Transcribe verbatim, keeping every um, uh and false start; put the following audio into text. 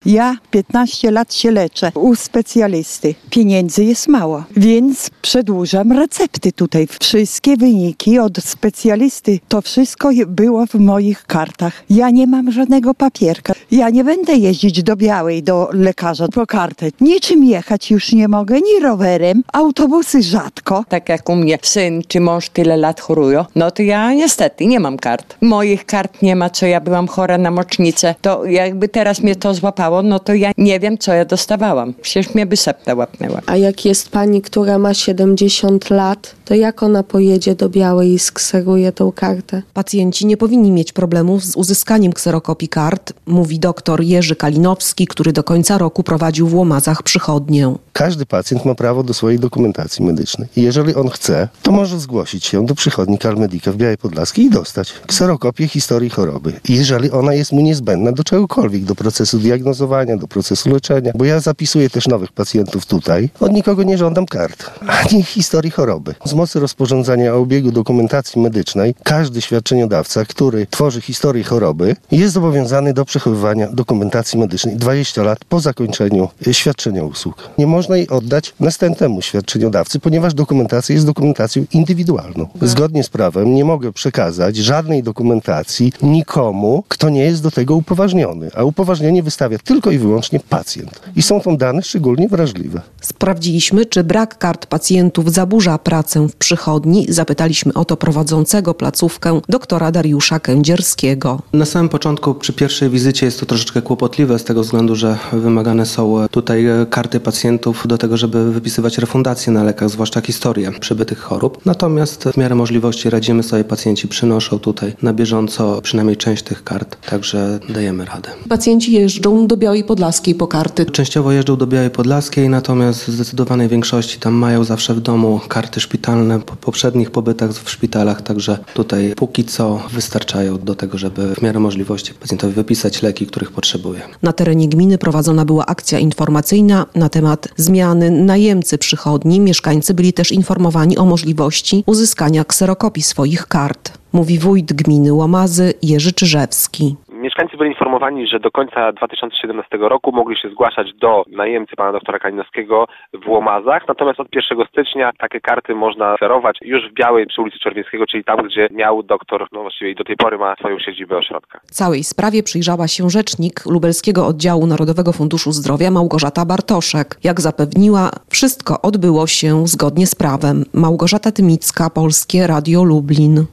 Ja piętnaście lat się leczę u specjalisty. Pieniędzy jest mało, więc przedłużam recepty tutaj. Wszystkie wyniki od specjalisty, to wszystko było w moich kartach. Ja nie mam żadnego papierka. Ja nie będę jeździć do Białej, do lekarza po kartę. Niczym jechać już nie mogę, ni rowerem. Autobusy rzadko. Tak jak u mnie syn czy mąż tyle lat chorują, no to ja niestety nie mam kart. Moich kart nie ma, co ja byłam chora na mocznicę. To jakby teraz mnie to złapało, no to ja nie wiem, co ja dostawałam. Przecież mnie by septa łapnęła. A jak jest pani, która ma siedemdziesiąt lat, to jak ona pojedzie do Białej i skseruje tą kartę? Pacjenci nie powinni mieć problemów z uzyskaniem kserokopii kart, mówi doktor Jerzy Kalinowski, który do końca roku prowadził w Łomazach przychodnię. Każdy pacjent ma prawo do swojej dokumentacji medycznej. I jeżeli on chce, to może zgłosić się do przychodni Carmedica w Białej Podlaskiej i dostać kserokopię historii choroby. Jeżeli ona jest mu niezbędna do czegokolwiek, do procesu diagnozowania, do procesu leczenia. Bo ja zapisuję też nowych pacjentów tutaj. Od nikogo nie żądam kart, ani historii choroby. Z mocy rozporządzenia o obiegu dokumentacji medycznej każdy świadczeniodawca, który tworzy historię choroby, jest zobowiązany do przechowywania dokumentacji medycznej dwadzieścia lat po zakończeniu świadczenia usług. Nie można jej oddać następnemu świadczeniodawcy, ponieważ dokumentacja jest dokumentacją indywidualną. Zgodnie z prawem nie mogę przekazać żadnej dokumentacji nikomu, kto nie jest do tego upoważniony, a upoważnienie wystawia tylko i wyłącznie pacjent. I są to dane szczególnie wrażliwe. Sprawdziliśmy, czy brak kart pacjentów zaburza pracę w przychodni. Zapytaliśmy o to prowadzącego placówkę doktora Dariusza Kędzierskiego. Na samym początku, przy pierwszej wizycie jest to troszeczkę kłopotliwe z tego względu, że wymagane są tutaj karty pacjentów do tego, żeby wypisywać refundacje na lekach, zwłaszcza historię przybytych chorób. Natomiast w miarę możliwości radzimy sobie, pacjenci przynoszą tutaj na bieżąco przynajmniej część tych kart, także dajemy radę. Pacjenci jeżdżą do Białej Podlaskiej po karty. Częściowo jeżdżą do Białej Podlaskiej, natomiast w zdecydowanej większości tam mają zawsze w domu karty szpitalne po poprzednich pobytach w szpitalach, także tutaj póki co wystarczają do tego, żeby w miarę możliwości pacjentowi wypisać leki, których potrzebuje. Na terenie gminy prowadzona była akcja informacyjna na temat zmiany najemcy przychodni. Mieszkańcy byli też informowani o możliwości uzyskania kserokopii swoich kart, mówi wójt gminy Łomazy Jerzy Czyżewski. Mieszkańcy byli informowani, że do końca dwa tysiące siedemnastego roku mogli się zgłaszać do najemcy pana doktora Kalinowskiego w Łomazach, natomiast od pierwszego stycznia takie karty można oferować już w Białej przy ulicy Czerwińskiego, czyli tam, gdzie miał doktor, no właściwie do tej pory ma swoją siedzibę ośrodka. Całej sprawie przyjrzała się rzecznik Lubelskiego Oddziału Narodowego Funduszu Zdrowia Małgorzata Bartoszek. Jak zapewniła, wszystko odbyło się zgodnie z prawem. Małgorzata Tymicka, Polskie Radio Lublin.